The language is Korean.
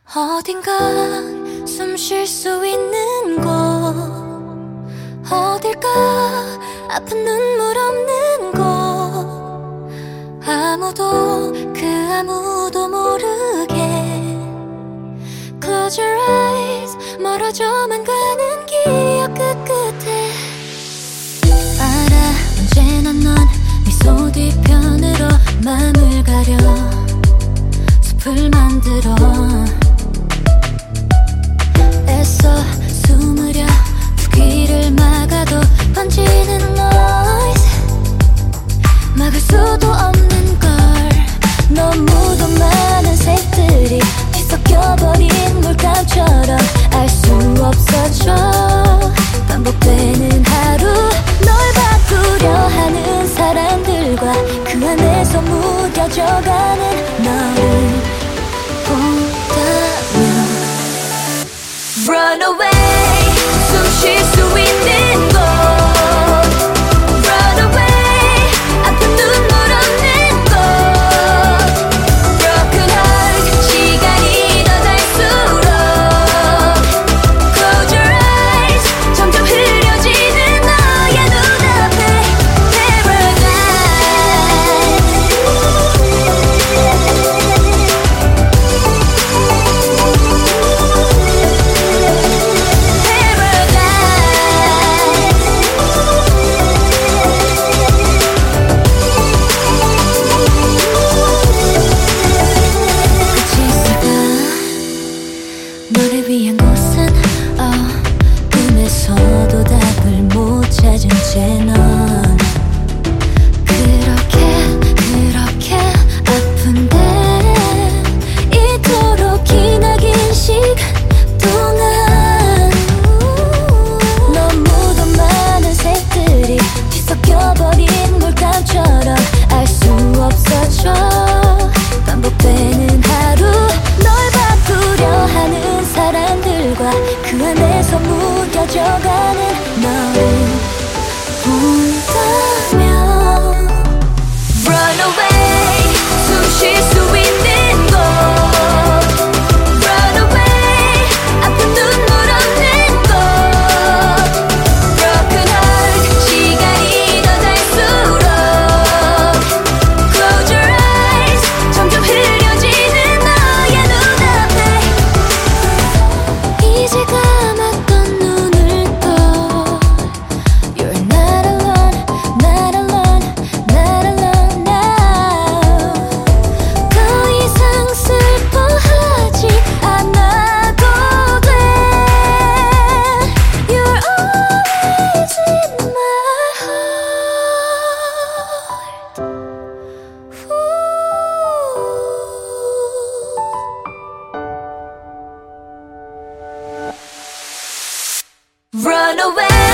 어딘가 숨 쉴 수 있는 곳, 어딜까 아픈 눈물 없는 곳, 아무도 아무도 모르게 Close your eyes, 멀어져만 가는 기억 끝끝에 알아 언제나 넌 미소 뒤편으로 맘을 가려 숲을 만들어 애써 숨으려 두 귀를 막아도 번지는 noise 막을 수도 없는 걸 너무도 많은 색들이 뒤섞여버린 물감처럼 알 수 없어져 반복되는 하루 널 바꾸려 하는 사람들과 그 안에서 무뎌져가는 너를 본다면 Run away 숨 쉴 수 있는 곳 Run away 아픈 눈물 없는 곳 Broken heart 시간이 더 갈수록 Close your eyes 점점 흐려지는 너의 눈앞에 너를 위한 곳은 꿈에서도 답을 못 찾은 채 넌 그렇게 아픈데 이토록 기나긴 시간 동안 너무도 많은 색들이 뒤섞여버린 물감처럼 알 수 없어져 반복되는 하루 널 바꾸려 하는 사람들과 그 안에서 무뎌져가는 너를 본다면 Run away 숨 쉴 수 있는 곳 Run away 아픈 눈물 없는 곳 Broken heart 시간이 더 갈수록 Close your eyes 점점 흐려지는 너의 눈앞에 이제 감았던 눈을 떠 You're not alone, not alone, not alone now 더 이상 슬퍼하지 않아도 돼 You're always in my heart Run away